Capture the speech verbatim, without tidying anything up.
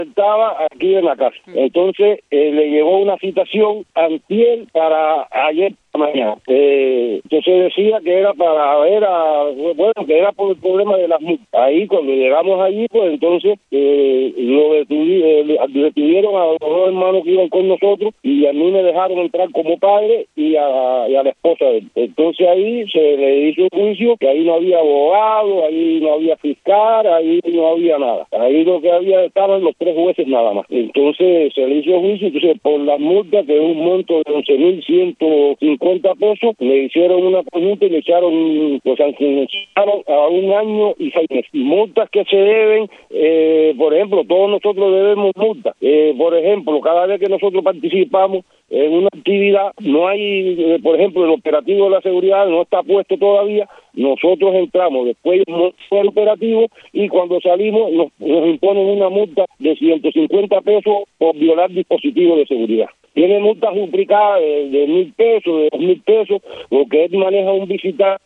estaba aquí en la casa. Entonces eh, le llegó una citación antier para ayer mañana. Eh, entonces decía que era para ver a, bueno, que era por el problema de las multas. Ahí cuando llegamos allí, pues entonces eh, lo detuvi, eh, detuvieron a los dos hermanos que iban con nosotros y a mí me dejaron entrar como padre y a, y a la esposa de él. Entonces ahí se le hizo un juicio que ahí no había abogado, ahí no había fiscal, ahí no había nada. Ahí lo que había estaban los tres jueces nada más. Entonces se le hizo juicio, entonces por las multas, que es un monto de once mil ciento cincuenta pesos, le hicieron una conjunta y le echaron, pues sancionaron a un año y seis meses. Multas que se deben, eh, por ejemplo, todos nosotros debemos multas. Eh, por ejemplo, cada vez que nosotros participamos en una actividad, no hay, eh, por ejemplo, el operativo de la seguridad no está puesto todavía, nosotros entramos después del operativo y cuando salimos nos, nos imponen una multa de ciento cincuenta pesos por violar dispositivos de seguridad. Tiene multas duplicadas de, de mil pesos, de dos mil pesos, porque él maneja un visitante